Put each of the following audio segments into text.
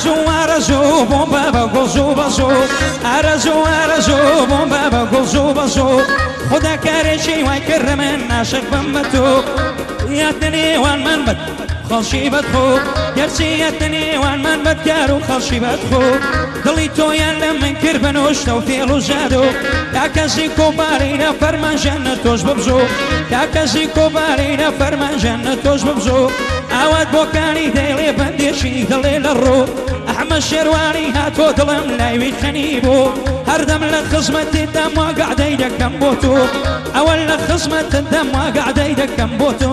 ئارەزوو بۆم بە گۆزوو بەزوو ئارەزوو بۆم بە گۆزوو بەزوو خدا کارێکی وای کردە من ناشک بم بە تۆ یادە نێوان من بەت خەڵشی بەدخۆ گەرچی یادە نێوان من بەدکار و خەڵشی بەدخۆ دڵی تۆیان لە من کرد بە نۆشتە و فێڵ و ژادۆ کاکەسی کۆبارەیرە فەرمانژەنە تۆش ببزۆ کاکەسی کۆبارەیرە فەرمانژەنە تۆش ببزۆ ئاوات بۆکانی دەیڵێ بەندێشی دڵێ لە ڕۆ ئەحمە شێروانی هاتۆ دڵم لایوی خەنی بۆ هەردەم لە خزمەتێدا ماگەعدەی دەکەم بۆ تۆ ئەوە لە خزمەتدا ماگەعدەی دەکەم بۆ تۆ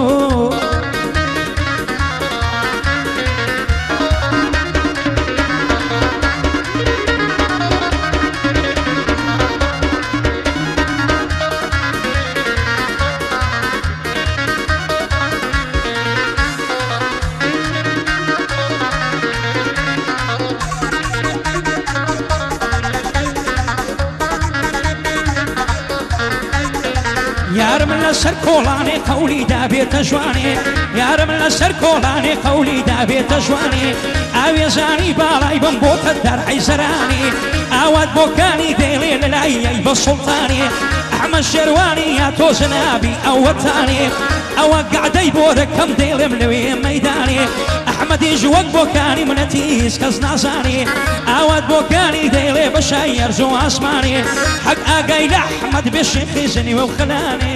یارم لەسەر کۆڵانێ قەولی دابێتە جوانێ یارم لەسەر کۆڵانێ قەولی دابێتە جوانێ ئاوێزانی باڵای بم بۆتە دەرعی زەرانێ ئاوات بۆکانی دەیڵێ لە لایەی بە سوڵتانێ ئەحمە شێروانی یا تۆ جەنابی ئەوەتانێ ئەوە گەعدەی بۆ دەکەم دەیڵێم لەوێ مەیدانێ ئەحمەدیش وەک بۆکانی منەتی هیچ کەس نازانێ ئاوات بۆکانی دەیڵێ بە شای یەرز و ئاسمانێ حەق ئاگای لە ئەحمەد بێ شێخی زنیوە و خەلانێ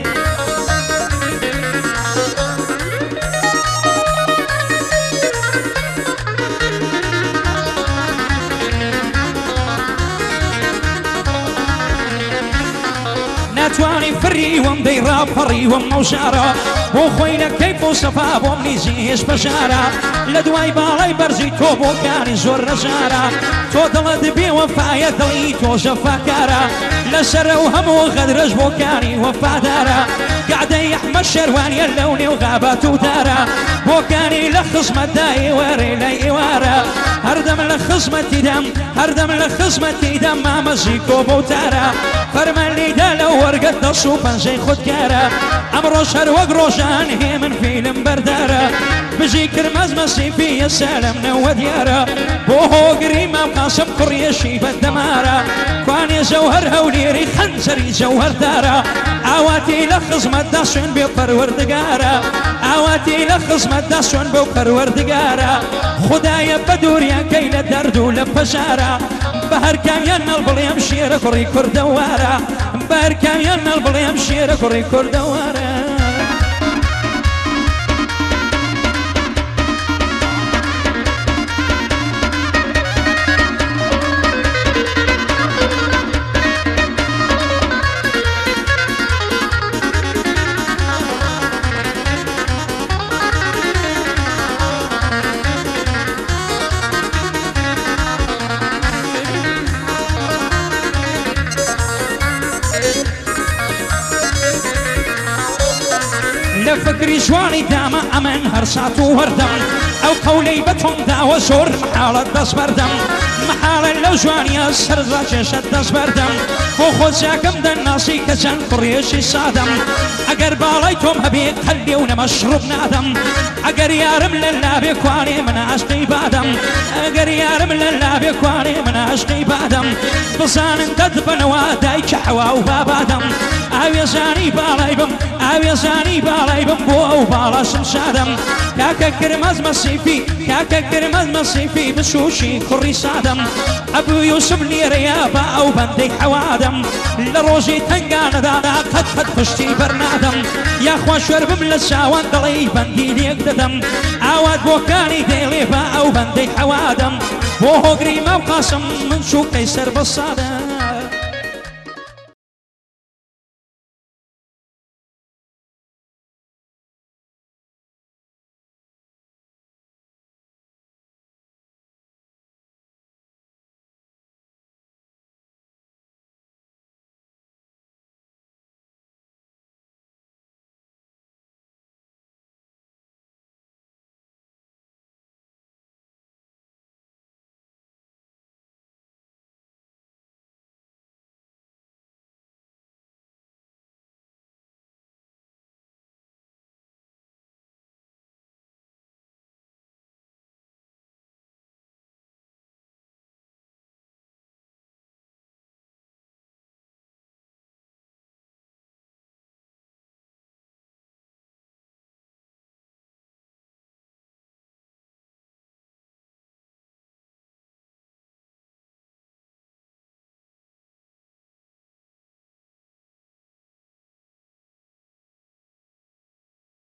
ناتوانی فری وەم دەیڕاپەڕی وەم مەوژارە بۆ خۆی لە کەیف و سەفا بۆم نیزی هێش بەژارە لە دوای باڵای بەرزی تۆ بۆکانی زۆر ڕەژارە تۆ دڵت بێ وەفایە دڵی تۆ ژەفاکارە لەسەرە و هەموو غەدرەش بۆکانی وەفادارە گەعدەی ئەحمەد شێروانیە لەو نێو غابات و دارە بۆکانی لە خزمەتدا ئێوارێ لە ئێوارە هەردەم لە خزمەتیدەم هەردەم لە خزمەتیدەم مامەزی کۆ بەوتارە فەرمان لیدا لەو وەرگەت دەست و پەنجەی خودکارە ئەمڕۆ شەر وەک ڕۆژان هێ من فیلم بەردارە بژی کرمەز مەسیفیە سالم نەوە دیارە بۆ هۆگری مام قاسم کوڕیەشی بەدەمارە کوانێ زەوهەر هەولێری خەنجەری زەوهەردارە ئاواتی لە خزمەتدا سوێن بێ پەروەردگارە ئاواتی لە خزمەتدا سوێن بێ پەروەردگارە خودایە بە دووریانکەی لە دەرد و لە پەژارە بە هەر کامیان نەڵ بڵێم شێرە کوڕی کوردەوارە بە هەر کامیان نەڵ بڵێم شێرە کوڕی کوردەوارە فكري جواني داما أمن هرسات وردم أو قولي بتوندا وزور محالة دس بردم محالة لو جواني السر راجشة دس بردم وخذ زاكم دناسي كزن قريشي صادم أقر بالايتهم هبيت خليونا مشروب نادم أقر يارم لله بكواني من عشقي بادم أقر يارم لله بكواني من عشقي بادم بصان تدبن وادايك حوا وبابادم ئاوێزانی باڵای بم ئاوێزانی باڵای بم بۆ ئەو باڵا شمشادم کاکە کرمەز مەسیفی کاکە کرمەز مەسیفی بچوشی کوڕی سادم ئەبوو یوسف لێرەیە بە ئەو بەندەی حەوادم لە ڕۆژی تەنگانەدادا قەت قەت پشتی بەرنادم یاخوا شوێر بم لە چاوان دڵی بەندی لێک دەدەم ئاوات بۆکانی دێڵێ بە ئەو بەندەی حەوادم بۆ هۆگری مەو قاسم من چوو قەیسەر بەسادم